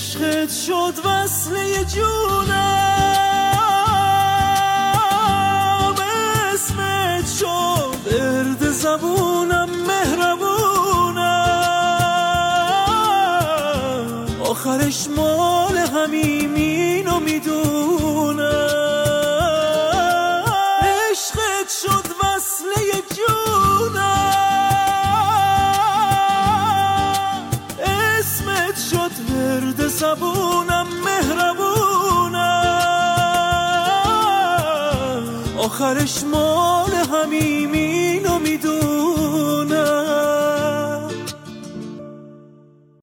عشقت شد وصله جونم، اسمت شد ورد زبونم، مهربونم، آخرش مال همیم اینو میدونم. عشقت شد وصله جونم، اسمت شد ورد زبونم، مهربونم، آخرش ما